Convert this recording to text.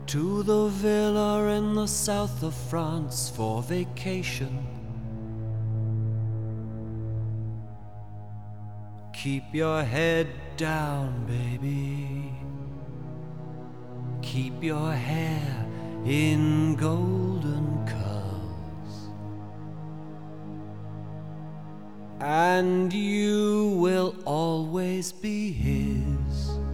to the villa in the south of France for vacation. Keep your head down, baby. Keep your hair in golden curls, and you will always be his.